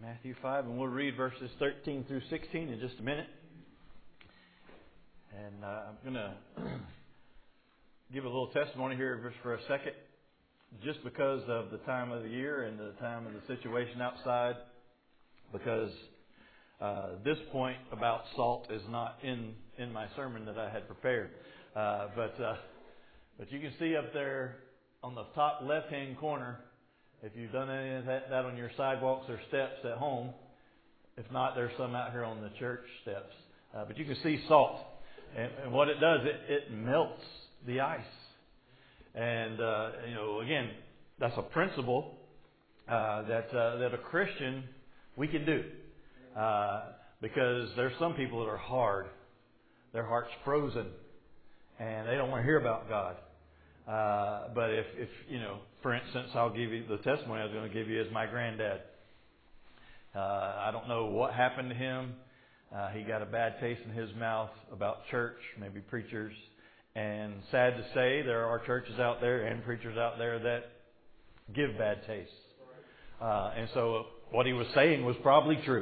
Matthew 5, and we'll read verses 13 through 16 in just a minute. And I'm going to give a little testimony here just for a second, just because of the time of the year and the time of the situation outside, because this point about salt is not in my sermon that I had prepared. But you can see up there on the top left-hand corner, if you've done any of that on your sidewalks or steps at home. If not, there's some out here on the church steps. But you can see salt. And what it does, it melts the ice. And, again, that's a principle that a Christian, we can do. Because there's some people that are hard. Their heart's frozen. And they don't want to hear about God. But if for instance, I'll give you the testimony I was going to give you is my granddad. I don't know what happened to him. He got a bad taste in his mouth about church, maybe preachers. And sad to say, there are churches out there and preachers out there that give bad tastes. And so what he was saying was probably true.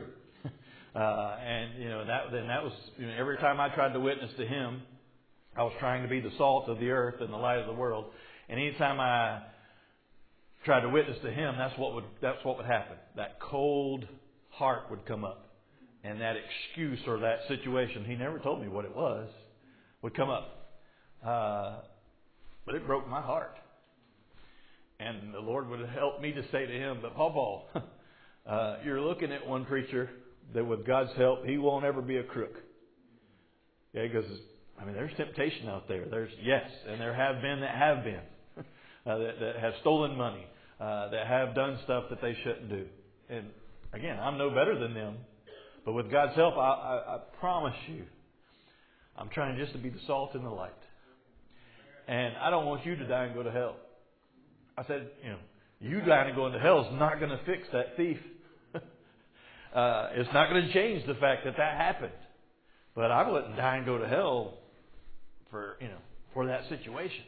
That was every time I tried to witness to him, I was trying to be the salt of the earth and the light of the world. And anytime I tried to witness to him, that's what would happen. That cold heart would come up. And that excuse or that situation, he never told me what it was, would come up. But it broke my heart. And the Lord would have helped me to say to him, but Paul, you're looking at one preacher that with God's help, he won't ever be a crook. Yeah, because there's temptation out there. And there have been that have been, that have stolen money, that have done stuff that they shouldn't do. And again, I'm no better than them. But with God's help, I promise you, I'm trying just to be the salt and the light. And I don't want you to die and go to hell. I said, you dying and going to hell is not going to fix that thief. It's not going to change the fact that happened. But I wouldn't die and go to hell for that situation.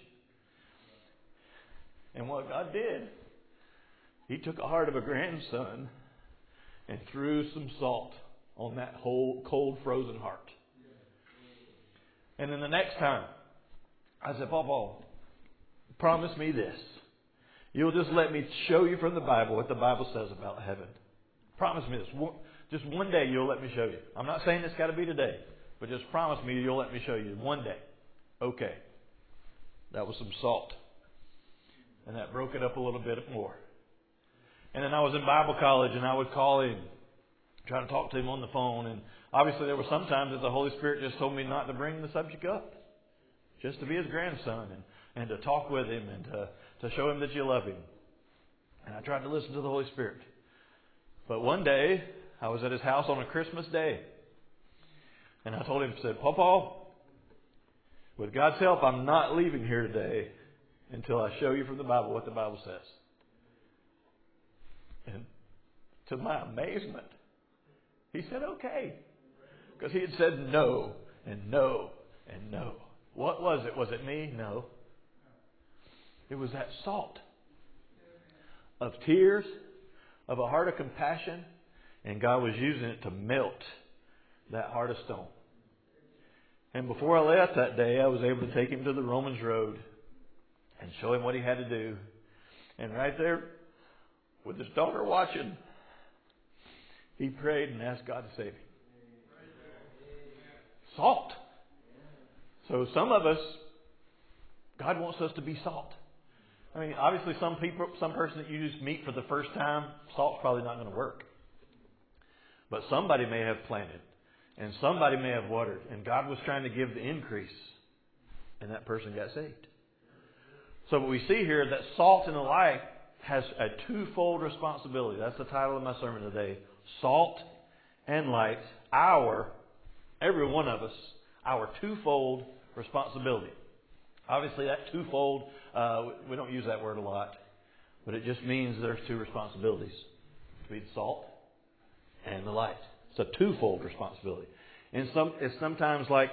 And what God did, He took a heart of a grandson and threw some salt on that whole cold, frozen heart. And then the next time, I said, Paul, promise me this. You'll just let me show you from the Bible what the Bible says about heaven. Promise me this. Just one day you'll let me show you. I'm not saying it's got to be today, but just promise me you'll let me show you one day. Okay. That was some salt. And that broke it up a little bit more. And then I was in Bible college and I would call him, try to talk to him on the phone. And obviously there were some times that the Holy Spirit just told me not to bring the subject up. Just to be his grandson and to talk with him and to show him that you love him. And I tried to listen to the Holy Spirit. But one day, I was at his house on a Christmas day. And I told him, Paul, with God's help, I'm not leaving here today until I show you from the Bible what the Bible says. And to my amazement, he said, okay. Because he had said no and no and no. What was it? Was it me? No. It was that salt of tears, of a heart of compassion, and God was using it to melt that heart of stone. And before I left that day, I was able to take him to the Romans Road and show him what he had to do. And right there, with his daughter watching, he prayed and asked God to save him. Salt. So some of us, God wants us to be salt. Obviously some person that you just meet for the first time, salt's probably not going to work. But somebody may have planted, and somebody may have watered, and God was trying to give the increase, and that person got saved. So what we see here, that salt and the light has a twofold responsibility. That's the title of my sermon today. Salt and light, every one of us, our twofold responsibility. Obviously that twofold, we don't use that word a lot, but it just means there's two responsibilities. To be the salt and the light. It's a twofold responsibility. And it's sometimes like,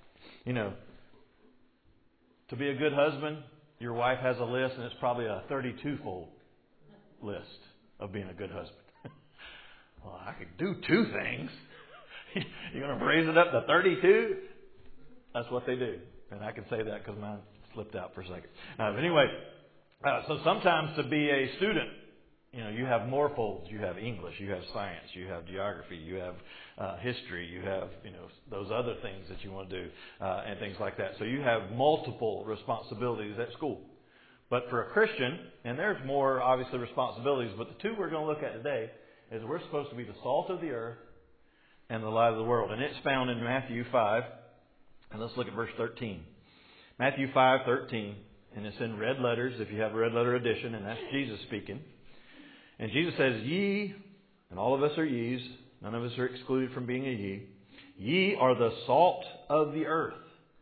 to be a good husband, your wife has a list and it's probably a 32-fold list of being a good husband. Well, I could do 2 things. You're going to raise it up to 32? That's what they do. And I can say that because mine slipped out for a second. But anyway, so sometimes to be a student, you have more folds. You have English, you have science, you have geography, you have history, you have, those other things that you want to do and things like that. So you have multiple responsibilities at school. But for a Christian, and there's more, obviously, responsibilities, but the 2 we're going to look at today is we're supposed to be the salt of the earth and the light of the world. And it's found in Matthew 5. And let's look at verse 13. Matthew 5:13. And it's in red letters, if you have a red letter edition, and that's Jesus speaking. And Jesus says, ye, and all of us are ye's, none of us are excluded from being a ye. Ye are the salt of the earth.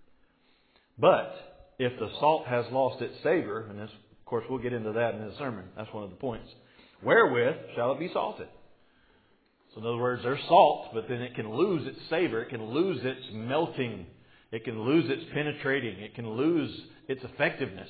But if the salt has lost its savor, and this, of course we'll get into that in the sermon, that's one of the points, wherewith shall it be salted? So in other words, there's salt, but then it can lose its savor, it can lose its melting, it can lose its penetrating, it can lose its effectiveness.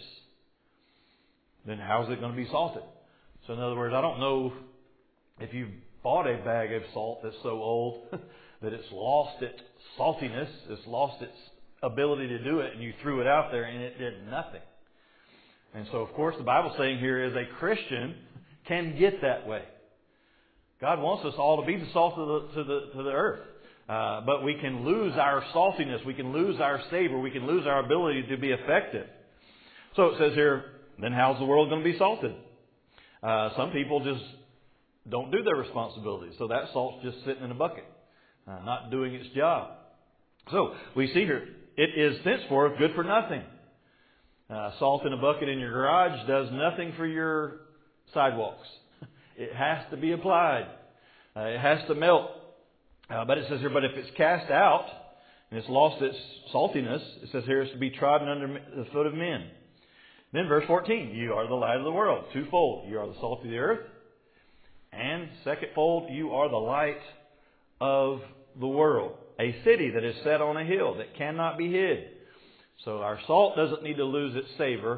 Then how's it going to be salted? So in other words, I don't know if you've bought a bag of salt that's so old that it's lost its saltiness, it's lost its ability to do it, and you threw it out there and it did nothing. And so, of course, the Bible's saying here is a Christian can get that way. God wants us all to be the salt to the earth. But we can lose our saltiness, we can lose our savor, we can lose our ability to be effective. So it says here, then how's the world going to be salted? Some people just don't do their responsibilities. So that salt's just sitting in a bucket, not doing its job. So we see here, it is thenceforth good for nothing. Salt in a bucket in your garage does nothing for your sidewalks. It has to be applied. It has to melt. But it says here, but if it's cast out and it's lost its saltiness, it says here it's to be trodden under the foot of men. Then verse 14, you are the light of the world. 2-fold. You are the salt of the earth. And second-fold, you are the light of the world. A city that is set on a hill that cannot be hid. So our salt doesn't need to lose its savor.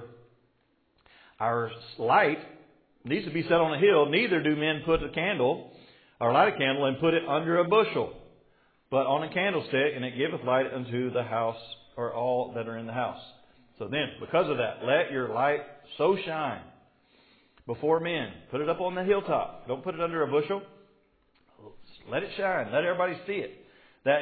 Our light needs to be set on a hill. Neither do men put a candle or light a candle and put it under a bushel, but on a candlestick, and it giveth light unto the house, or all that are in the house. So then, because of that, let your light so shine before men. Put it up on the hilltop. Don't put it under a bushel. Let it shine. Let everybody see it. That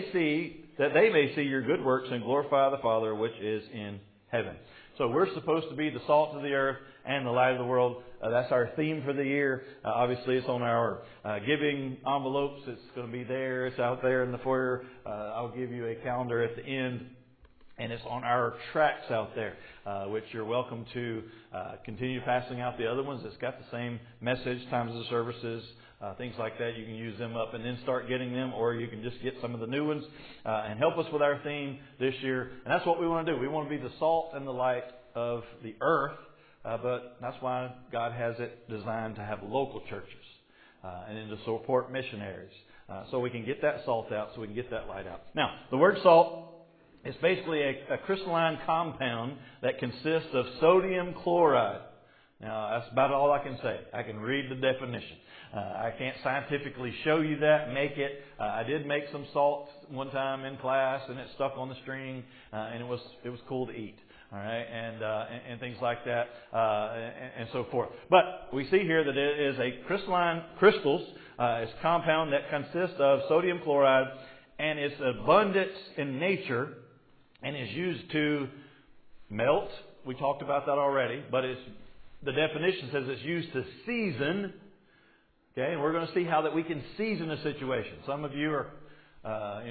they may see your good works and glorify the Father which is in heaven. So we're supposed to be the salt of the earth and the light of the world. That's our theme for the year. Obviously, it's on our giving envelopes. It's going to be there. It's out there in the foyer. I'll give you a calendar at the end. And it's on our tracts out there, which you're welcome to continue passing out the other ones. It's got the same message, times of the services, things like that. You can use them up and then start getting them, or you can just get some of the new ones and help us with our theme this year. And that's what we want to do. We want to be the salt and the light of the earth, but that's why God has it designed to have local churches and then to support missionaries. So we can get that salt out, so we can get that light out. Now, the word salt, it's basically a crystalline compound that consists of sodium chloride. Now, that's about all I can say. I can read the definition. I can't scientifically show you that, make it. I did make some salt one time in class, and it stuck on the string, and it was cool to eat. All right, and things like that, and so forth. But we see here that it is a crystals. It's a compound that consists of sodium chloride, and it's abundant in nature, and is used to melt. We talked about that already, but the definition says it's used to season. Okay, and we're going to see how that we can season a situation. Some of you are,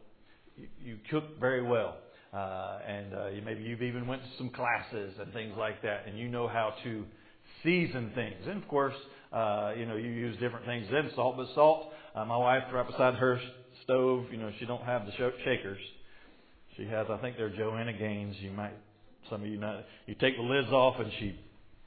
you cook very well. And maybe you've even went to some classes and things like that, and you know how to season things. And of course, you use different things than salt. But salt, my wife, right beside her stove, she don't have the shakers. She has, I think they're Joanna Gaines. Some of you know. You take the lids off, and she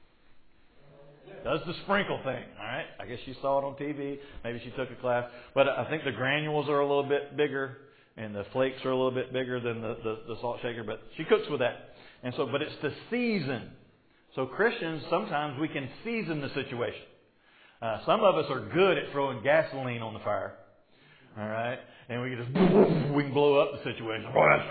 does the sprinkle thing. All right, I guess she saw it on TV. Maybe she took a class. But I think the granules are a little bit bigger, and the flakes are a little bit bigger than the salt shaker, but she cooks with that. And so, but it's to season. So Christians, sometimes we can season the situation. Some of us are good at throwing gasoline on the fire. All right? And we can just, we can blow up the situation.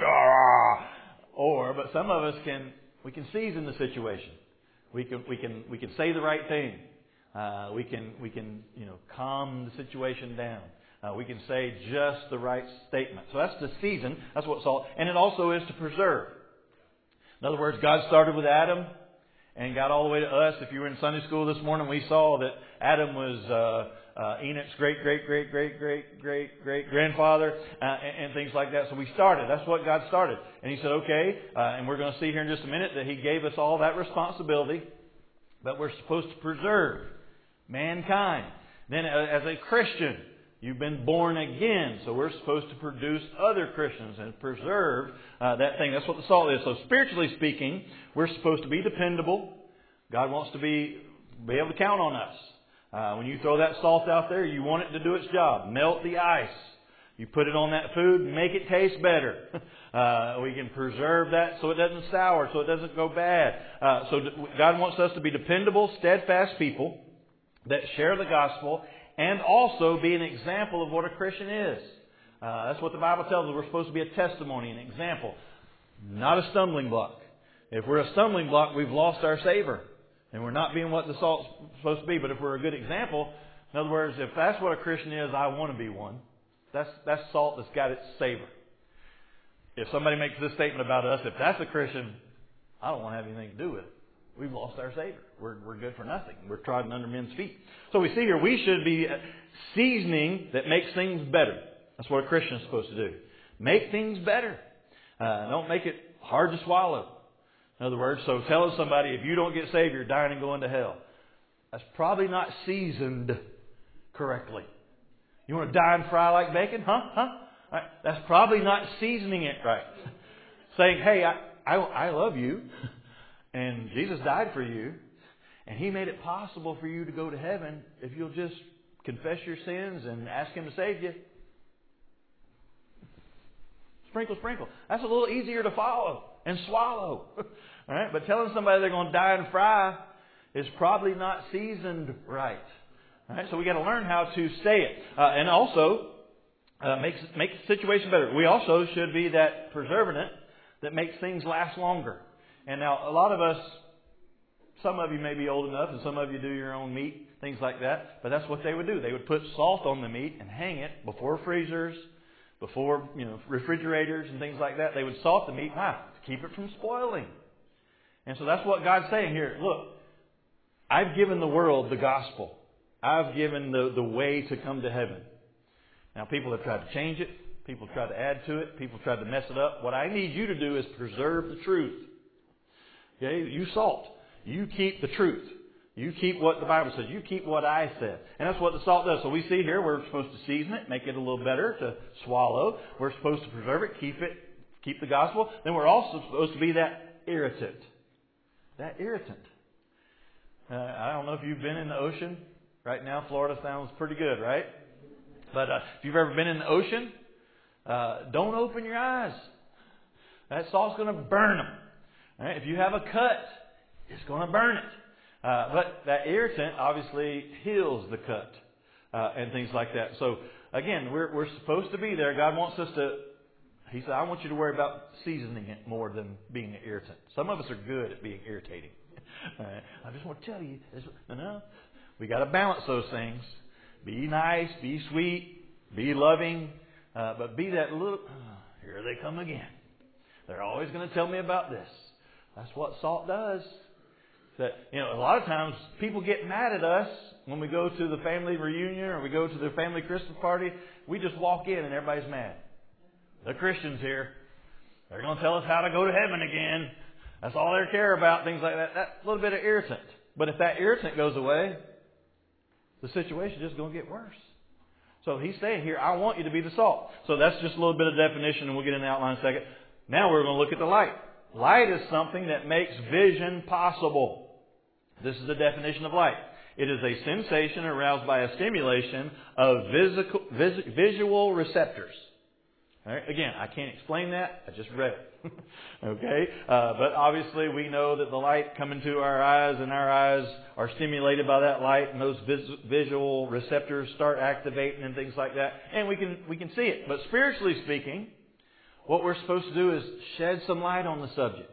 But some of us we can season the situation. We can say the right thing. We can calm the situation down. We can say just the right statement. So that's to season. That's what salt. And it also is to preserve. In other words, God started with Adam and got all the way to us. If you were in Sunday school this morning, we saw that Adam was Enoch's great-great-great-great-great-great-grandfather and things like that. So we started. That's what God started. And He said, okay, and we're going to see here in just a minute that He gave us all that responsibility, but we're supposed to preserve mankind. Then as a Christian, you've been born again, so we're supposed to produce other Christians and preserve that thing. That's what the salt is. So spiritually speaking, we're supposed to be dependable. God wants to be able to count on us. When you throw that salt out there, you want it to do its job. Melt the ice. You put it on that food, make it taste better. We can preserve that so it doesn't sour, so it doesn't go bad. So God wants us to be dependable, steadfast people that share the gospel and also be an example of what a Christian is. That's what the Bible tells us. We're supposed to be a testimony, an example, not a stumbling block. If we're a stumbling block, we've lost our savor. And we're not being what the salt's supposed to be. But if we're a good example, in other words, if that's what a Christian is, I want to be one. That's salt that's got its savor. If somebody makes this statement about us, if that's a Christian, I don't want to have anything to do with it. We've lost our savor. We're good for nothing. We're trodden under men's feet. So we see here, we should be seasoning that makes things better. That's what a Christian is supposed to do. Make things better. Don't make it hard to swallow. In other words, so telling somebody if you don't get saved, you're dying and going to hell. That's probably not seasoned correctly. You want to die and fry like bacon? Huh? Right. That's probably not seasoning it right. Saying, hey, I love you, and Jesus died for you, and He made it possible for you to go to heaven if you'll just confess your sins and ask Him to save you. Sprinkle, sprinkle. That's a little easier to follow and swallow. All right? But telling somebody they're going to die and fry is probably not seasoned right. All right? So we got to learn how to say it. And also, make the situation better. We also should be that preservative that makes things last longer. And now, a lot of us, some of you may be old enough, and some of you do your own meat, things like that. But that's what they would do. They would put salt on the meat and hang it before freezers, before refrigerators and things like that. They would salt the meat. Why? To keep it from spoiling. And so that's what God's saying here. Look, I've given the world the gospel. I've given the way to come to heaven. Now, people have tried to change it. People tried to add to it. People tried to mess it up. What I need you to do is preserve the truth. Okay? You salt. You keep the truth. You keep what the Bible says. You keep what I said. And that's what the salt does. So we see here we're supposed to season it, make it a little better to swallow. We're supposed to preserve it, keep the gospel. Then we're also supposed to be that irritant. That irritant. I don't know if you've been in the ocean. Right now, Florida sounds pretty good, right? But if you've ever been in the ocean, don't open your eyes. That salt's going to burn them. All right? If you have a cut, it's going to burn it. But that irritant obviously heals the cut and things like that. So again, we're supposed to be there. God wants us to. He said, I want you to worry about seasoning it more than being an irritant. Some of us are good at being irritating. I just want to tell you, no, we got to balance those things. Be nice, be sweet, be loving, but be that little. Here they come again. They're always going to tell me about this. That's what salt does. That, a lot of times people get mad at us when we go to the family reunion or we go to the family Christmas party. We just walk in and everybody's mad. The Christians here, they're going to tell us how to go to heaven again. That's all they care about, things like that. That's a little bit of irritant. But if that irritant goes away, the situation is just going to get worse. So He's saying here, I want you to be the salt. So that's just a little bit of definition, and we'll get in the outline in a second. Now we're going to look at the light. Light is something that makes vision possible. This is the definition of light. It is a sensation aroused by a stimulation of visual receptors. All right? Again, I can't explain that. I just read it. Okay? But obviously we know that the light coming to our eyes, and our eyes are stimulated by that light, and those visual receptors start activating and things like that. And we can see it. But spiritually speaking, what we're supposed to do is shed some light on the subject.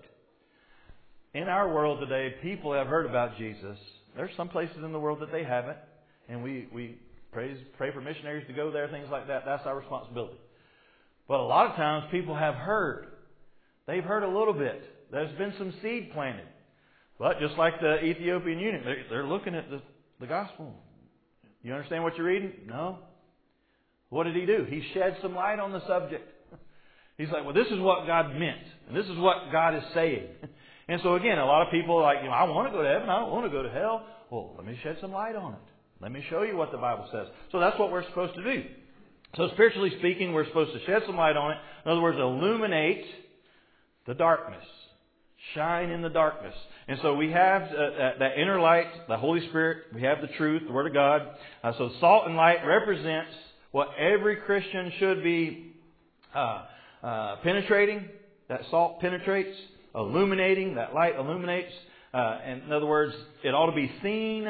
In our world today, people have heard about Jesus. There's some places in the world that they haven't. And we pray for missionaries to go there, things like that. That's our responsibility. But a lot of times people have heard. They've heard a little bit. There's been some seed planted. But just like the Ethiopian eunuch, they're looking at the gospel. You understand what you're reading? No. What did he do? He shed some light on the subject. He's like, well, this is what God meant. And this is what God is saying. And so again, a lot of people are like, I want to go to heaven. I don't want to go to hell. Well, let me shed some light on it. Let me show you what the Bible says. So that's what we're supposed to do. So spiritually speaking, we're supposed to shed some light on it. In other words, illuminate the darkness. Shine in the darkness. And so we have that inner light, the Holy Spirit. We have the truth, the Word of God. So salt and light represents what every Christian should be penetrating. That salt penetrates. Illuminating. That light illuminates. And in other words, it ought to be seen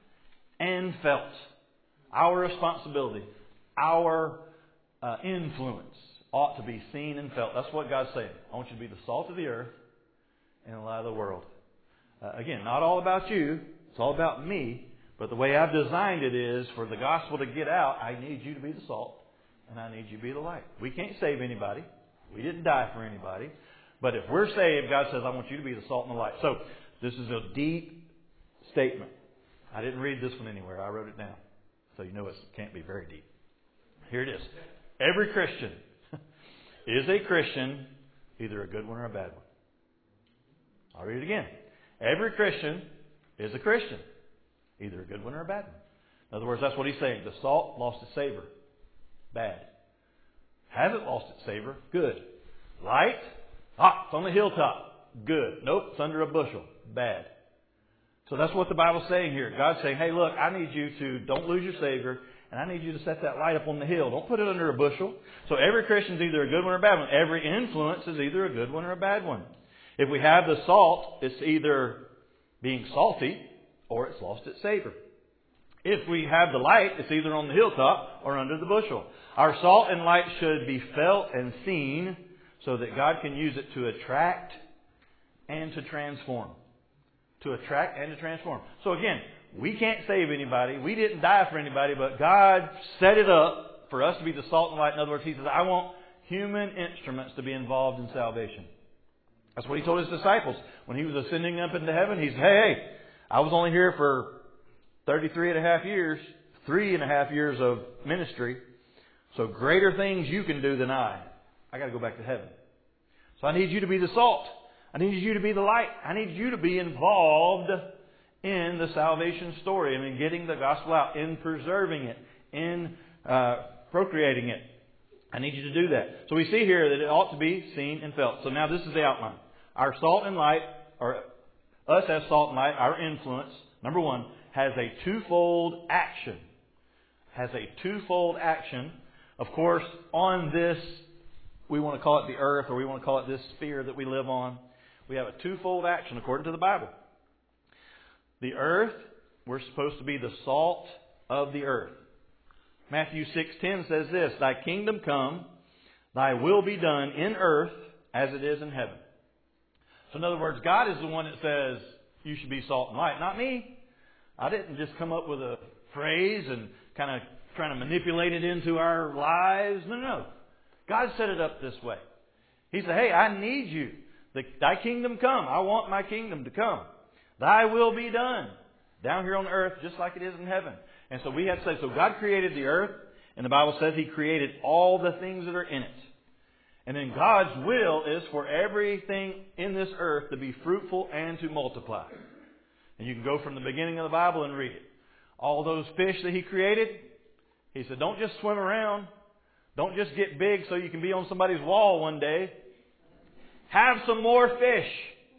and felt. Our responsibility, our influence ought to be seen and felt. That's what God's saying. I want you to be the salt of the earth and the light of the world. Again, not all about you. It's all about me. But the way I've designed it is for the gospel to get out, I need you to be the salt and I need you to be the light. We can't save anybody. We didn't die for anybody. But if we're saved, God says, I want you to be the salt and the light. So this is a deep statement. I didn't read this one anywhere. I wrote it down. So you know it can't be very deep. Here it is. Every Christian is a Christian, either a good one or a bad one. I'll read it again. Every Christian is a Christian, either a good one or a bad one. In other words, that's what he's saying. The salt lost its savor. Bad. Hasn't lost its savor. Good. Light. It's on the hilltop. Good. Nope, it's under a bushel. Bad. So that's what the Bible's saying here. God's saying, hey, look, I need you to, don't lose your Savior, and I need you to set that light up on the hill. Don't put it under a bushel. So every Christian is either a good one or a bad one. Every influence is either a good one or a bad one. If we have the salt, it's either being salty or it's lost its savor. If we have the light, it's either on the hilltop or under the bushel. Our salt and light should be felt and seen so that God can use it to attract and to transform. To attract and to transform. So again, we can't save anybody. We didn't die for anybody, but God set it up for us to be the salt and light. In other words, He says, I want human instruments to be involved in salvation. That's what He told His disciples. When He was ascending up into heaven, He said, hey, I was only here for 33 and a half years, 3.5 years of ministry. So greater things you can do than I got to go back to heaven. So I need you to be the salt. I need you to be the light. I need you to be involved in the salvation story and in getting the gospel out, in preserving it, in procreating it. I need you to do that. So we see here that it ought to be seen and felt. So now this is the outline. Our salt and light, or us as salt and light, our influence, number one, has a twofold action. Has a twofold action. Of course, on this, we want to call it the earth, or we want to call it this sphere that we live on. We have a twofold action according to the Bible. The earth, we're supposed to be the salt of the earth. Matthew 6:10 says this, Thy kingdom come, Thy will be done in earth as it is in heaven. So in other words, God is the one that says you should be salt and light, not me. I didn't just come up with a phrase and kind of trying to manipulate it into our lives. No. God set it up this way. He said, hey, I need you. Thy kingdom come. I want my kingdom to come. Thy will be done down here on earth just like it is in heaven. And so we have to say, so God created the earth, and the Bible says He created all the things that are in it. And then God's will is for everything in this earth to be fruitful and to multiply. And you can go from the beginning of the Bible and read it. All those fish that He created, He said, don't just swim around. Don't just get big so you can be on somebody's wall one day. Have some more fish.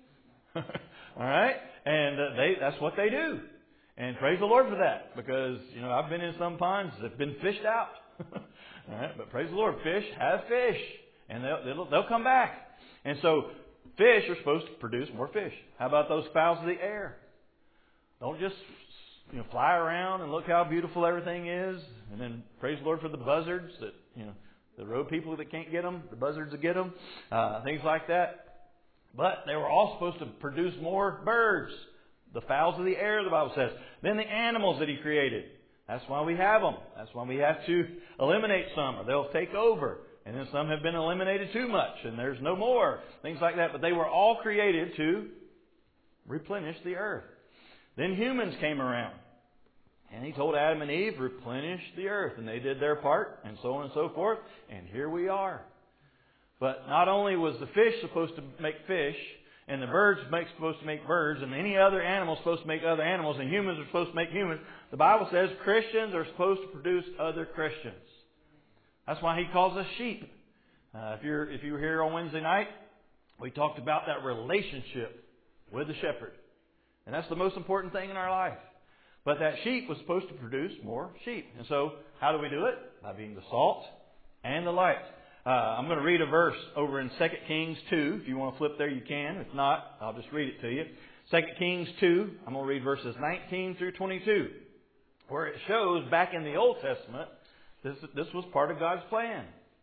All right? And that's what they do. And praise the Lord for that. Because, I've been in some ponds that have been fished out. All right, but praise the Lord, fish have fish, and they'll come back. And so fish are supposed to produce more fish. How about those fowls of the air? Don't just fly around and look how beautiful everything is, and then praise the Lord for the buzzards that the road people that can't get them, the buzzards that get them, things like that. But they were all supposed to produce more birds, the fowls of the air, the Bible says. Then the animals that He created. That's why we have them. That's why we have to eliminate some, or they'll take over. And then some have been eliminated too much, and there's no more. Things like that. But they were all created to replenish the earth. Then humans came around. And He told Adam and Eve, replenish the earth. And they did their part, and so on and so forth. And here we are. But not only was the fish supposed to make fish, and the birds supposed to make birds, and any other animal supposed to make other animals, and humans are supposed to make humans. The Bible says Christians are supposed to produce other Christians. That's why He calls us sheep. If you were here on Wednesday night, we talked about that relationship with the shepherd. And that's the most important thing in our life. But that sheep was supposed to produce more sheep. And so, how do we do it? By being the salt and the light. I'm going to read a verse over in 2 Kings 2. If you want to flip there, you can. If not, I'll just read it to you. 2 Kings 2, I'm going to read verses 19 through 22. Where it shows back in the Old Testament, this was part of God's plan.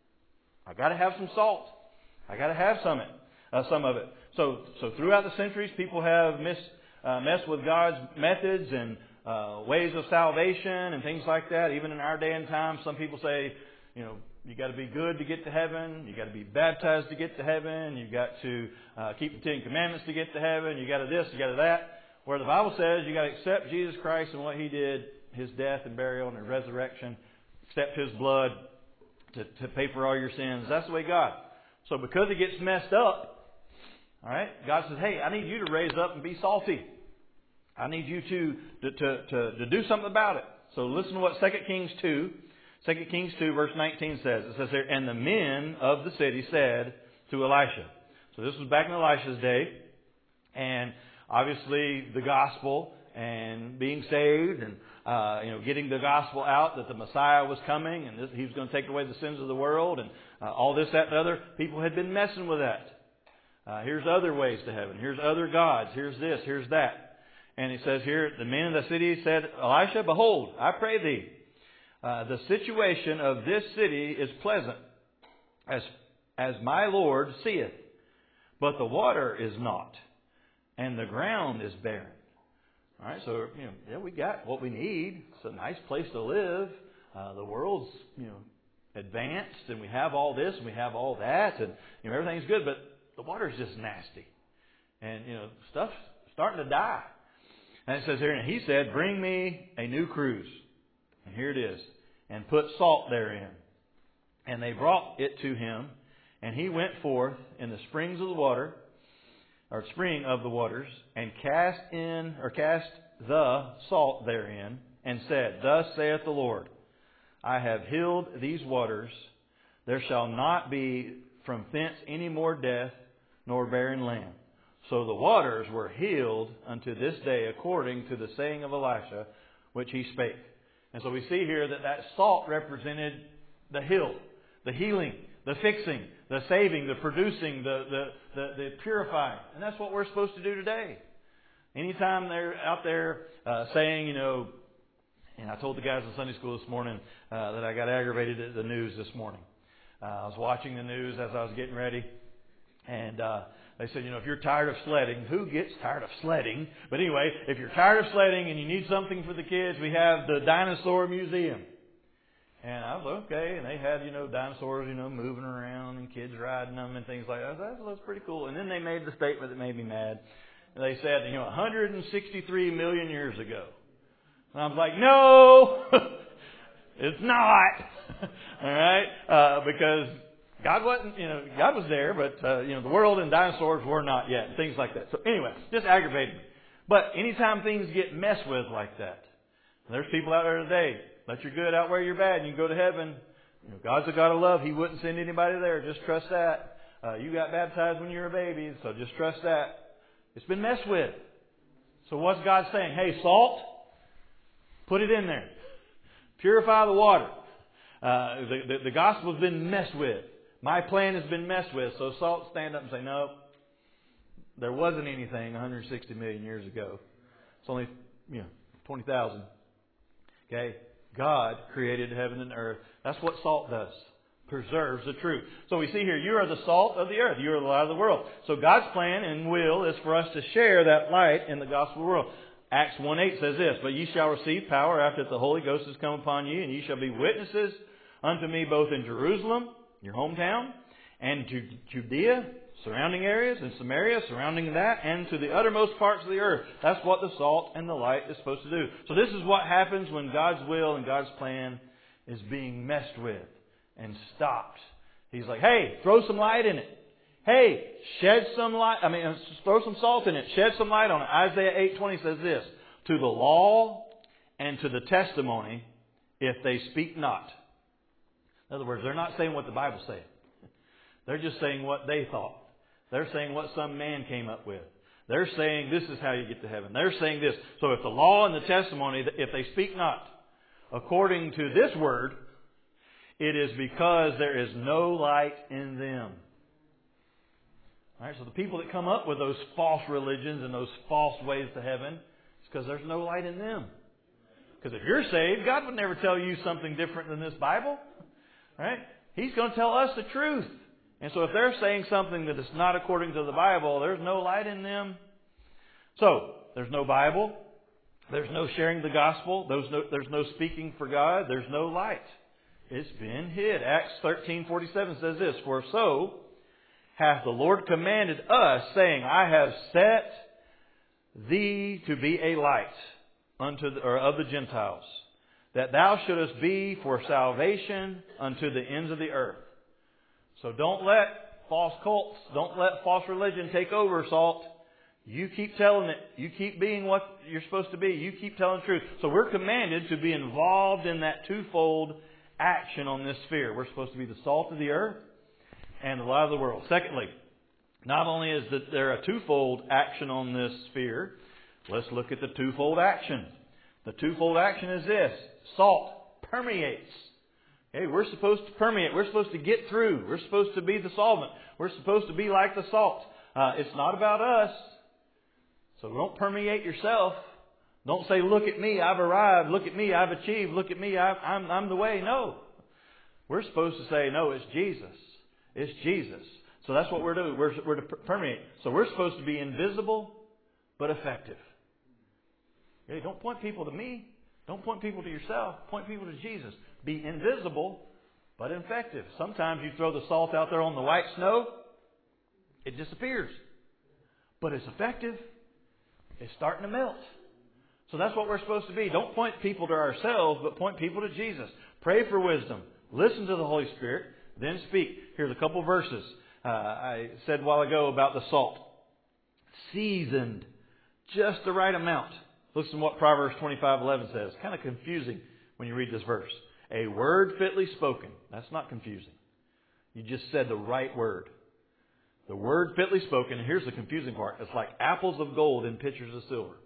I got to have some salt. I got to have some of it. So throughout the centuries, people have messed with God's methods and ways of salvation and things like that. Even in our day and time, some people say, you got to be good to get to heaven. You got to be baptized to get to heaven. You got to keep the 10 Commandments to get to heaven. You got to this, you got to that. Where the Bible says you got to accept Jesus Christ and what He did, His death and burial and resurrection, accept His blood to pay for all your sins. That's the way God. So because it gets messed up, all right, God says, hey, I need you to raise up and be salty. I need you to do something about it. So listen to what 2 Kings 2 verse 19 says. It says there, and the men of the city said to Elisha. So this was back in Elisha's day. And obviously the gospel and being saved and getting the gospel out that the Messiah was coming and He was going to take away the sins of the world and all this, that, and other. People had been messing with that. Here's other ways to heaven. Here's other gods. Here's this. Here's that. And He says here, the men of the city said, Elisha, behold, I pray thee, the situation of this city is pleasant, as my Lord seeth, but the water is not, and the ground is barren. All right, so we got what we need. It's a nice place to live. The world's advanced, and we have all this, and we have all that, and everything's good. But the water's just nasty, and stuff's starting to die. And it says here, and he said, "Bring me a new cruse." And here it is. And put salt therein. And they brought it to him. And he went forth in the springs of the water, or spring of the waters, and cast the salt therein, and said, Thus saith the Lord, I have healed these waters. There shall not be from thence any more death, nor barren land. So the waters were healed unto this day, according to the saying of Elisha, which he spake. And so we see here that salt represented the healed, the healing, the fixing, the saving, the producing, the purifying. And that's what we're supposed to do today. Anytime they're out there saying, and I told the guys in Sunday school this morning that I got aggravated at the news this morning. I was watching the news as I was getting ready. And they said, if you're tired of sledding, who gets tired of sledding? But anyway, if you're tired of sledding and you need something for the kids, we have the Dinosaur Museum. And I was okay. And they had, dinosaurs, moving around and kids riding them and things like that. That was pretty cool. And then they made the statement that made me mad. They said, 163 million years ago. And I was like, no, it's not. All right? Because God wasn't, God was there, but, the world and dinosaurs were not yet, and things like that. So anyway, just aggravating me. But anytime things get messed with like that, there's people out there today, let your good outweigh your bad, and you can go to heaven. God's a God of love. He wouldn't send anybody there. Just trust that. You got baptized when you were a baby, so just trust that. It's been messed with. So what's God saying? Hey, salt, put it in there. Purify the water. The gospel has been messed with. My plan has been messed with. So salt stand up and say, no, there wasn't anything 160 million years ago. It's only 20,000. Okay? God created heaven and earth. That's what salt does. Preserves the truth. So we see here, you are the salt of the earth. You are the light of the world. So God's plan and will is for us to share that light in the gospel world. Acts 1:8 says this, but ye shall receive power after the Holy Ghost has come upon you, and ye shall be witnesses unto me both in Jerusalem, your hometown, and to Judea, surrounding areas, and Samaria, surrounding that, and to the uttermost parts of the earth. That's what the salt and the light is supposed to do. So this is what happens when God's will and God's plan is being messed with and stopped. He's like, hey, throw some light in it. Hey, shed some light. Throw some salt in it. Shed some light on it. Isaiah 8:20 says this, to the law and to the testimony, if they speak not. In other words, they're not saying what the Bible says. They're just saying what they thought. They're saying what some man came up with. They're saying this is how you get to heaven. They're saying this. So if the law and the testimony, if they speak not according to this word, it is because there is no light in them. All right, so the people that come up with those false religions and those false ways to heaven, it's because there's no light in them. Because if you're saved, God would never tell you something different than this Bible. Right? He's going to tell us the truth. And so if they're saying something that is not according to the Bible, there's no light in them. So, there's no Bible. There's no sharing the gospel. There's no speaking for God. There's no light. It's been hid. Acts 13:47 says this, for so hath the Lord commanded us, saying, I have set thee to be a light of the Gentiles, that thou shouldest be for salvation unto the ends of the earth. So don't let false cults, don't let false religion take over, salt. You keep telling it. You keep being what you're supposed to be. You keep telling the truth. So we're commanded to be involved in that twofold action on this sphere. We're supposed to be the salt of the earth and the light of the world. Secondly, not only is there a twofold action on this sphere, let's look at the twofold action. The twofold action is this. Salt permeates. Okay, we're supposed to permeate. We're supposed to get through. We're supposed to be the solvent. We're supposed to be like the salt. It's not about us. So don't permeate yourself. Don't say, look at me, I've arrived. Look at me, I've achieved. Look at me, I'm the way. No. We're supposed to say, no, it's Jesus. It's Jesus. So that's what we're doing. We're to permeate. So we're supposed to be invisible but effective. Okay, don't point people to me. Don't point people to yourself. Point people to Jesus. Be invisible but effective. Sometimes you throw the salt out there on the white snow, it disappears. But it's effective. It's starting to melt. So that's what we're supposed to be. Don't point people to ourselves, but point people to Jesus. Pray for wisdom. Listen to the Holy Spirit. Then speak. Here's a couple verses. I said a while ago about the salt. Seasoned. Just the right amount. Listen to what Proverbs 25:11 says. Kind of confusing when you read this verse. A word fitly spoken. That's not confusing. You just said the right word. The word fitly spoken. And here's the confusing part. It's like apples of gold in pitchers of silver.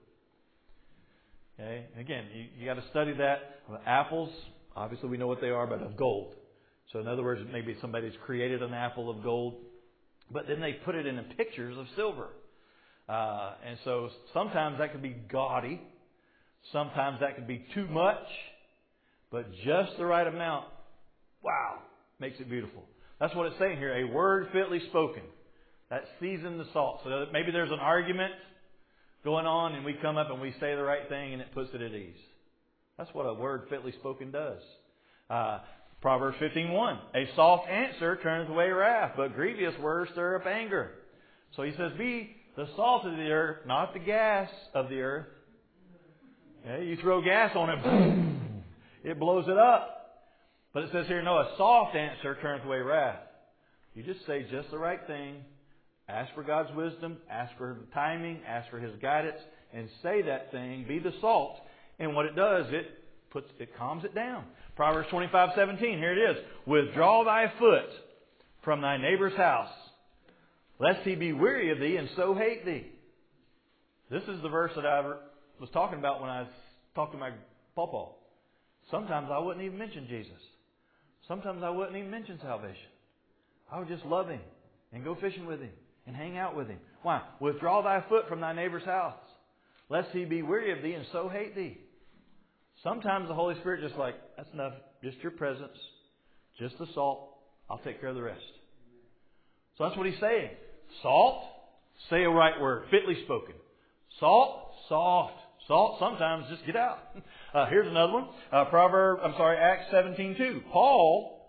Okay. Again, you got to study that. Apples, obviously we know what they are, but of gold. So in other words, maybe somebody's created an apple of gold, but then they put it in pictures of silver. And so sometimes that can be gaudy. Sometimes that can be too much. But just the right amount, wow, makes it beautiful. That's what it's saying here. A word fitly spoken. That seasons the salt. So maybe there's an argument going on and we come up and we say the right thing and it puts it at ease. That's what a word fitly spoken does. Proverbs 15:1. A soft answer turns away wrath, but grievous words stir up anger. So he says, be the salt of the earth, not the gas of the earth. Okay, you throw gas on it, boom, it blows it up. But it says here, no, a soft answer turns away wrath. You just say just the right thing. Ask for God's wisdom. Ask for the timing. Ask for His guidance. And say that thing. Be the salt. And what it does, it calms it down. Proverbs 25:17. Here it is. Withdraw thy foot from thy neighbor's house, lest he be weary of thee and so hate thee. This is the verse that I was talking about when I talked to my pawpaw. Sometimes I wouldn't even mention Jesus. Sometimes I wouldn't even mention salvation. I would just love Him and go fishing with Him and hang out with Him. Why? Withdraw thy foot from thy neighbor's house, lest he be weary of thee and so hate thee. Sometimes the Holy Spirit just like, that's enough. Just your presence. Just the salt. I'll take care of the rest. So that's what He's saying. Salt, say a right word, fitly spoken. Salt, soft. Salt, sometimes just get out. Here's another one. Acts 17:2. Paul,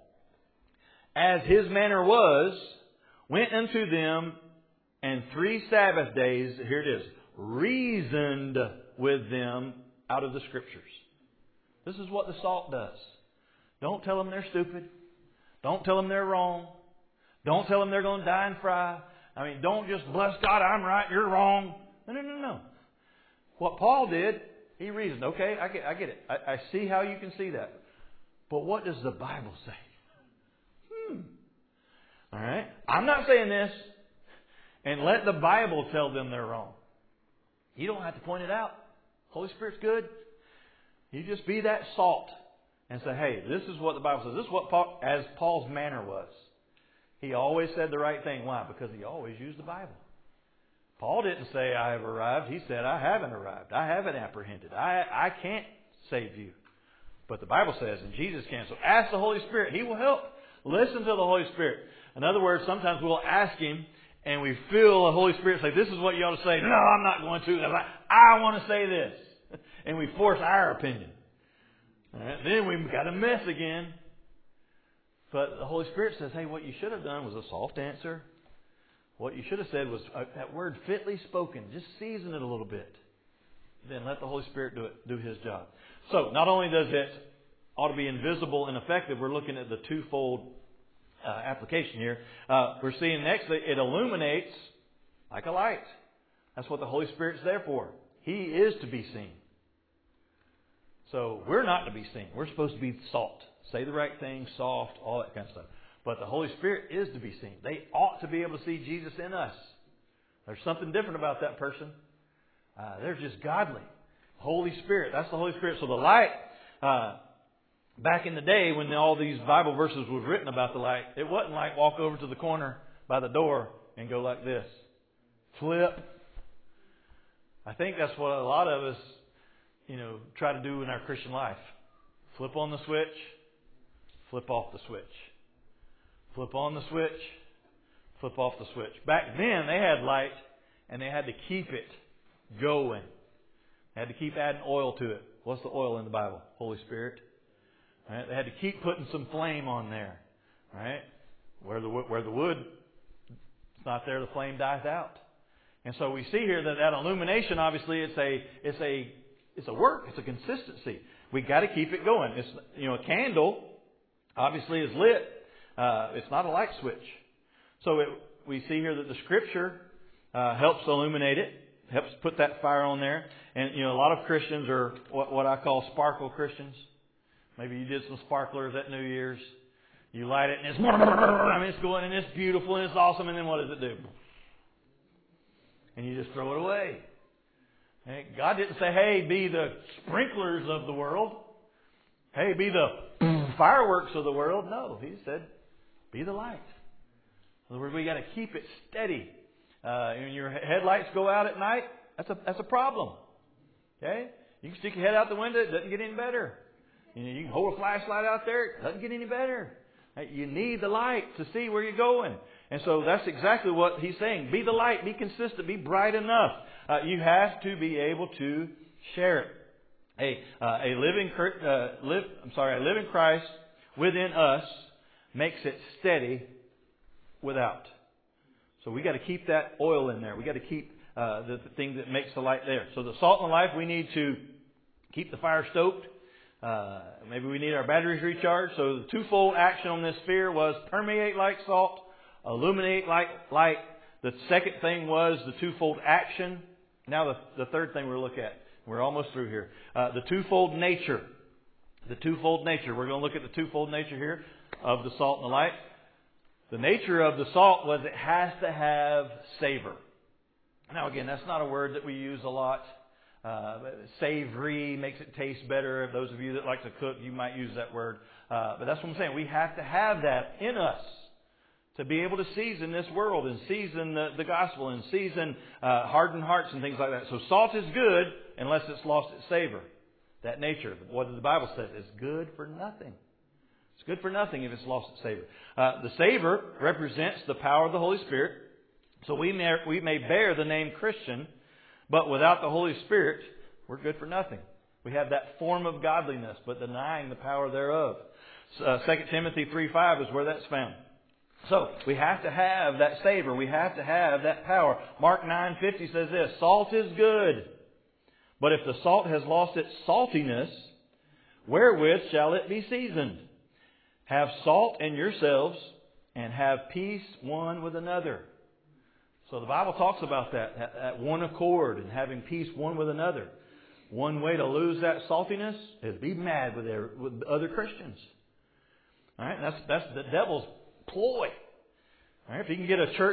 as his manner was, went unto them, and 3 Sabbath days, here it is, reasoned with them out of the Scriptures. This is what the salt does. Don't tell them they're stupid. Don't tell them they're wrong. Don't tell them they're going to die and fry. I mean, don't just, bless God, I'm right, you're wrong. No. What Paul did, he reasoned. Okay, I get it. I see how you can see that. But what does the Bible say? All right? I'm not saying this. And let the Bible tell them they're wrong. You don't have to point it out. Holy Spirit's good. You just be that salt and say, hey, this is what the Bible says. This is what as Paul's manner was. He always said the right thing. Why? Because he always used the Bible. Paul didn't say, I have arrived. He said, I haven't arrived. I haven't apprehended. I can't save you. But the Bible says, and Jesus can. So ask the Holy Spirit. He will help. Listen to the Holy Spirit. In other words, sometimes we'll ask Him and we feel the Holy Spirit say, this is what you ought to say. No, I'm not going to. I want to say this. And we force our opinion. All right, then we've got a mess again. But the Holy Spirit says, hey, what you should have done was a soft answer. What you should have said was that word fitly spoken. Just season it a little bit. Then let the Holy Spirit do His job. So not only does it ought to be invisible and effective, we're looking at the twofold application here. We're seeing next that it illuminates like a light. That's what the Holy Spirit's there for. He is to be seen. So we're not to be seen. We're supposed to be salt. Say the right thing, soft, all that kind of stuff. But the Holy Spirit is to be seen. They ought to be able to see Jesus in us. There's something different about that person. They're just godly. Holy Spirit. That's the Holy Spirit. So the light, back in the day when all these Bible verses was written about the light, it wasn't like walk over to the corner by the door and go like this. Flip. I think that's what a lot of us, try to do in our Christian life. Flip on the switch. Flip off the switch. Flip on the switch. Flip off the switch. Back then they had light and they had to keep it going. They had to keep adding oil to it. What's the oil in the Bible? Holy Spirit. Right? They had to keep putting some flame on there. Right? Where the wood is not there, the flame dies out. And so we see here that illumination, obviously, it's a work. It's a consistency. We got to keep it going. It's a candle obviously is lit. It's not a light switch. So we see here that the Scripture helps illuminate it, helps put that fire on there. And a lot of Christians are what I call sparkle Christians. Maybe you did some sparklers at New Year's. You light it and it's going and it's beautiful and it's awesome. And then what does it do? And you just throw it away. And God didn't say, hey, be the sprinklers of the world. Hey, be the fireworks of the world. No, He said, be the light. In other words, we got to keep it steady. When your headlights go out at night, that's a problem. Okay? You can stick your head out the window, it doesn't get any better. You can hold a flashlight out there, it doesn't get any better. You need the light to see where you're going. And so that's exactly what He's saying. Be the light, be consistent, be bright enough. You have to be able to share it. A living Christ within us makes it steady without. So we got to keep that oil in there. We got to keep the thing that makes the light there. So the salt in the life, we need to keep the fire stoked. Maybe we need our batteries recharged. So the twofold action on this sphere was permeate like salt, illuminate like light. The second thing was the twofold action. Now the third thing we'll look at. We're almost through here. The twofold nature. The twofold nature. We're going to look at the twofold nature here of the salt and the light. The nature of the salt was it has to have savor. Now again, that's not a word that we use a lot. Savory, makes it taste better. Those of you that like to cook, you might use that word. But that's what I'm saying. We have to have that in us to be able to season this world and season the gospel and season hardened hearts and things like that. So salt is good unless it's lost its savor. That nature, what the Bible says, is good for nothing. It's good for nothing if it's lost its savor. The savor represents the power of the Holy Spirit. So we may bear the name Christian, but without the Holy Spirit, we're good for nothing. We have that form of godliness, but denying the power thereof. 2 Timothy 3:5 is where that's found. So we have to have that savor. We have to have that power. Mark 9:50 says this, salt is good, but if the salt has lost its saltiness, wherewith shall it be seasoned? Have salt in yourselves and have peace one with another. So the Bible talks about that one accord and having peace one with another. One way to lose that saltiness is be mad with other Christians. All right, that's the devil's ploy. All right, if you can get a church,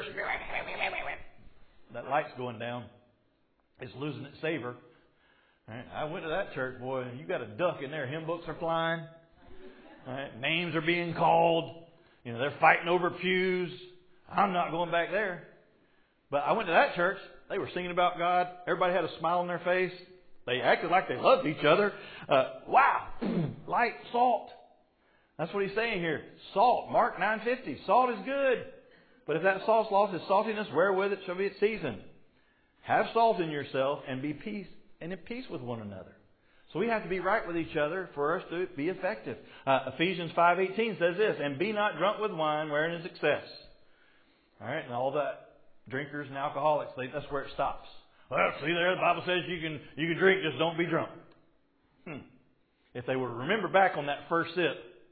that light's going down, it's losing its savor. All right, I went to that church, boy, and you got a duck in there. Hymn books are flying. All right, names are being called. You know, they're fighting over pews. I'm not going back there. But I went to that church. They were singing about God. Everybody had a smile on their face. They acted like they loved each other. Wow, light, salt. That's what he's saying here. Salt, Mark 9:50. Salt is good. But if that salt's lost its saltiness, wherewith it shall be seasoned. Have salt in yourself and be at peace with one another. So we have to be right with each other for us to be effective. Ephesians 5:18 says this, and be not drunk with wine wherein is excess. All right, and all that drinkers and alcoholics, that's where it stops. Well, see there, the Bible says you can drink, just don't be drunk. If they were to remember back on that first sip,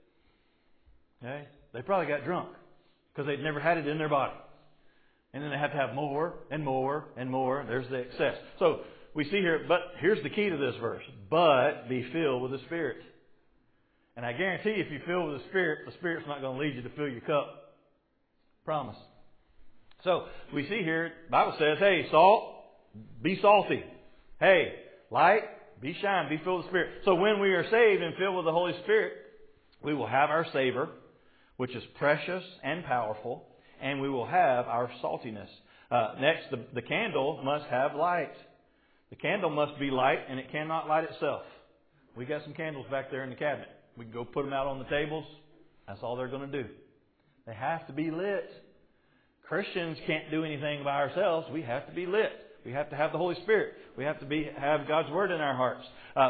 okay, they probably got drunk because they'd never had it in their body. And then they have to have more and more and more. There's the excess. So we see here, but here's the key to this verse. But be filled with the Spirit. And I guarantee you, if you fill with the Spirit's not going to lead you to fill your cup. Promise. So we see here, the Bible says, hey, salt, be salty. Hey, light, be shine, be filled with the Spirit. So when we are saved and filled with the Holy Spirit, we will have our savor, which is precious and powerful, and we will have our saltiness. Next, the candle must have light. The candle must be light, and it cannot light itself. We got some candles back there in the cabinet. We can go put them out on the tables. That's all they're going to do. They have to be lit. Christians can't do anything by ourselves. We have to be lit. We have to have the Holy Spirit. We have to have God's Word in our hearts.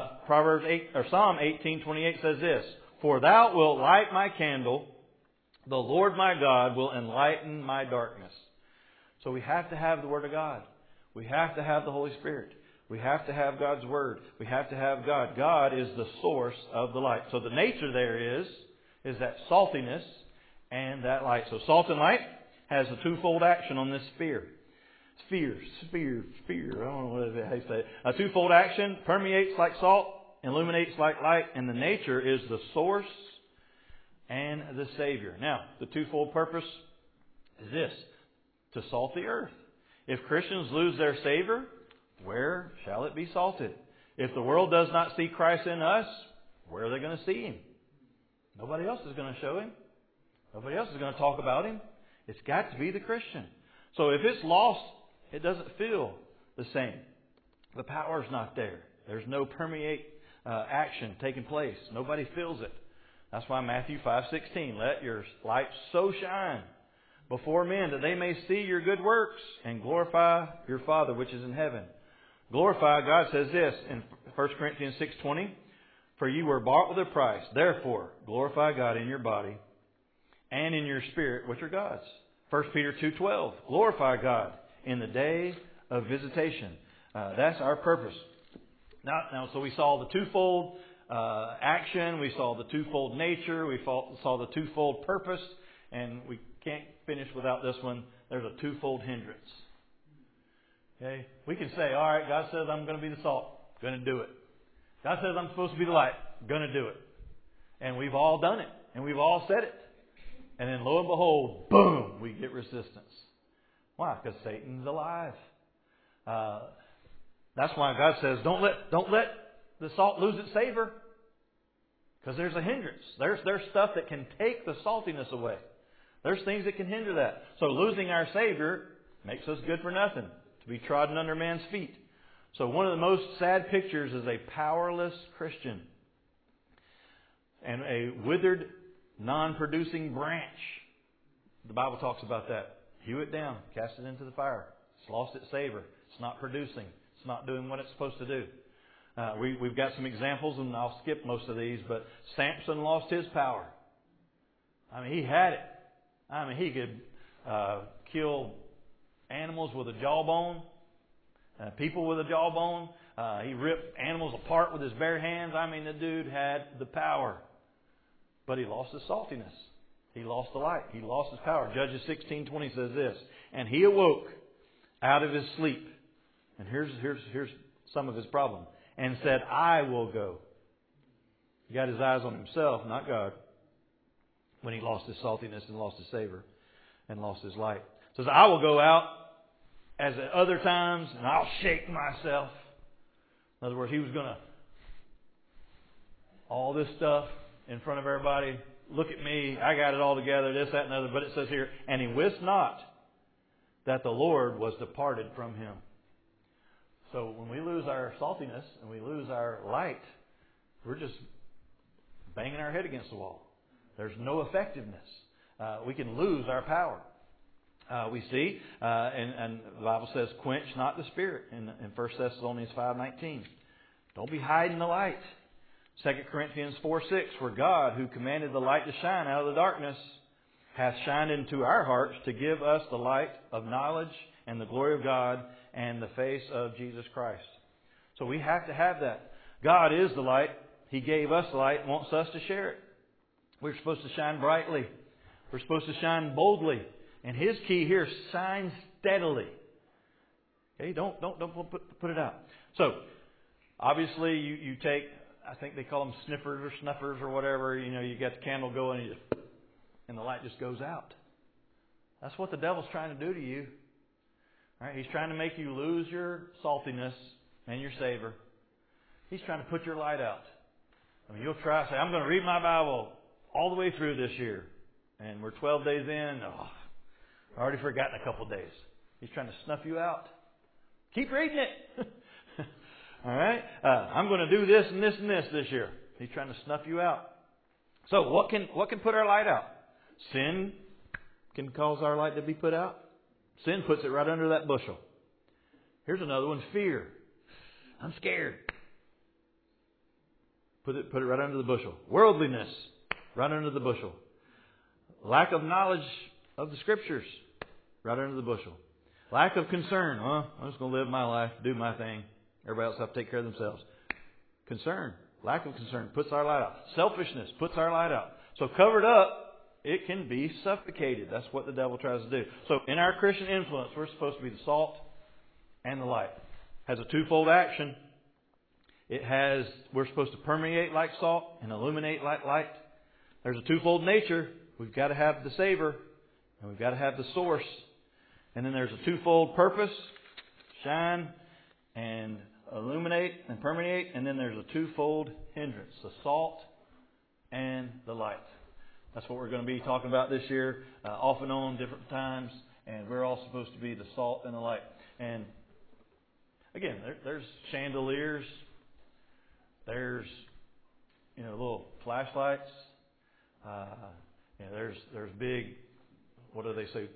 Psalm 18:28 says this, for thou wilt light my candle, the Lord my God will enlighten my darkness. So we have to have the Word of God. We have to have the Holy Spirit. We have to have God's Word. We have to have God. God is the source of the light. So the nature there is that saltiness and that light. So salt and light has a twofold action on this sphere. Sphere. I don't know how you say it. A twofold action, permeates like salt, illuminates like light, and the nature is the source and the Savior. Now, the twofold purpose is this, to salt the earth. If Christians lose their savor, where shall it be salted? If the world does not see Christ in us, where are they going to see Him? Nobody else is going to show Him. Nobody else is going to talk about Him. It's got to be the Christian. So if it's lost, it doesn't feel the same. The power's not there. There's no permeate action taking place. Nobody feels it. That's why Matthew 5:16, let your light so shine before men that they may see your good works and glorify your Father which is in heaven. Glorify, God says this in 1 Corinthians 6:20, for you were bought with a price. Therefore, glorify God in your body and in your spirit, which are God's. 1 Peter 2:12, glorify God in the day of visitation. That's our purpose. Now, so we saw the twofold action, we saw the twofold nature, we saw the twofold purpose, and we can't finish without this one. There's a twofold hindrance. Okay? We can say, all right, God says I'm going to be the salt. Going to do it. God says I'm supposed to be the light. Going to do it. And we've all done it. And we've all said it. And then lo and behold, boom, we get resistance. Why? Because Satan's alive. That's why God says, don't let the salt lose its savor. Because there's a hindrance. There's stuff that can take the saltiness away. There's things that can hinder that. So losing our Savior makes us good for nothing, to be trodden under man's feet. So one of the most sad pictures is a powerless Christian and a withered, non-producing branch. The Bible talks about that. Hew it down, cast it into the fire. It's lost its savor. It's not producing. It's not doing what it's supposed to do. We've got some examples, and I'll skip most of these, but Samson lost his power. I mean, he had it. I mean, he could kill animals with a jawbone, people with a jawbone. He ripped animals apart with his bare hands. I mean, the dude had the power. But he lost his saltiness. He lost the light. He lost his power. Judges 16:20 says this, and he awoke out of his sleep. And here's some of his problem. And said, I will go. He got his eyes on himself, not God, when he lost his saltiness and lost his savor and lost his light. He says, I will go out as at other times and I'll shake myself. In other words, he was going to all this stuff in front of everybody. Look at me. I got it all together. This, that, and the other. But it says here, and he wist not that the Lord was departed from him. So when we lose our saltiness and we lose our light, we're just banging our head against the wall. There's no effectiveness. We can lose our power. We see, and the Bible says, quench not the spirit in 1 Thessalonians 5:19. Don't be hiding the light. 2 Corinthians 4:6, for God, who commanded the light to shine out of the darkness, hath shined into our hearts to give us the light of knowledge and the glory of God and the face of Jesus Christ. So we have to have that. God is the light. He gave us the light and wants us to share it. We're supposed to shine brightly. We're supposed to shine boldly. And His key here, shine steadily. Okay, don't put it out. So, obviously you take, I think they call them sniffers or snuffers or whatever. You know, you got the candle going and the light just goes out. That's what the devil's trying to do to you. All right, he's trying to make you lose your saltiness and your savor. He's trying to put your light out. I mean, you'll try to say, I'm going to read my Bible all the way through this year. And we're 12 days in. Oh, I've already forgotten a couple of days. He's trying to snuff you out. Keep reading it. All right? I'm going to do this and this and this year. He's trying to snuff you out. So what can put our light out? Sin can cause our light to be put out. Sin puts it right under that bushel. Here's another one, fear. I'm scared. Put it right under the bushel. Worldliness, right under the bushel. Lack of knowledge of the Scriptures, right under the bushel. Lack of concern. I'm just going to live my life, do my thing. Everybody else have to take care of themselves. Concern, lack of concern, puts our light out. Selfishness puts our light out. So covered up, it can be suffocated. That's what the devil tries to do. So in our Christian influence, we're supposed to be the salt and the light. It has a twofold action. We're supposed to permeate like salt and illuminate like light. There's a twofold nature. We've got to have the savor and we've got to have the source. And then there's a twofold purpose, shine and illuminate and permeate. And then there's a twofold hindrance, the salt and the light. That's what we're going to be talking about this year, off and on, different times. And we're all supposed to be the salt and the light. And again, there's chandeliers. There's, little flashlights. There's big, what do they say,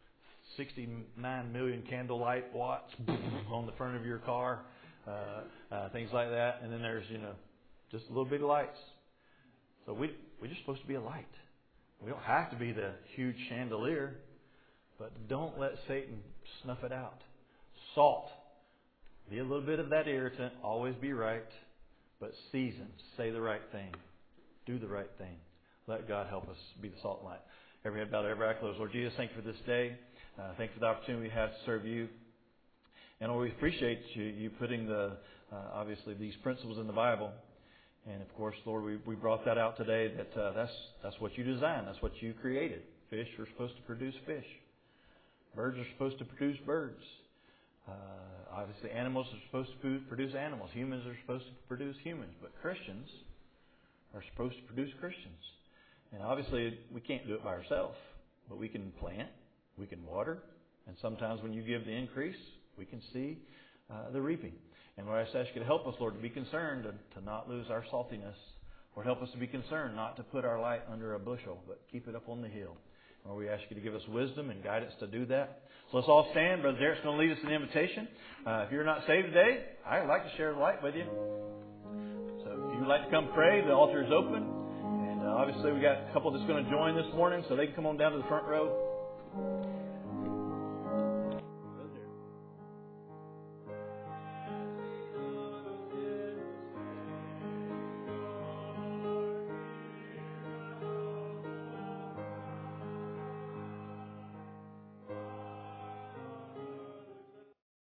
69 million candlelight watts on the front of your car, things like that. And then there's, just little big lights. So we're just supposed to be a light. We don't have to be the huge chandelier, but don't let Satan snuff it out. Salt. Be a little bit of that irritant. Always be right. But season. Say the right thing. Do the right thing. Let God help us be the salt and light. Every head bowed, every eye closed. Lord Jesus, thank you for this day. Thank you for the opportunity we have to serve you. And Lord, we appreciate you putting obviously these principles in the Bible. And of course, Lord, we brought that out today. That's what you designed. That's what you created. Fish are supposed to produce fish. Birds are supposed to produce birds. Obviously, animals are supposed to produce animals. Humans are supposed to produce humans. But Christians are supposed to produce Christians. And obviously, we can't do it by ourselves. But we can plant, we can water, and sometimes when you give the increase, we can see the reaping. And Lord, I just ask you to help us, Lord, to be concerned to not lose our saltiness. Lord, help us to be concerned not to put our light under a bushel, but keep it up on the hill. Lord, we ask you to give us wisdom and guidance to do that. So let's all stand. Brother Derek's going to lead us in the invitation. If you're not saved today, I'd like to share the light with you. So if you'd like to come pray, the altar is open. And obviously we got a couple that's going to join this morning, so they can come on down to the front row.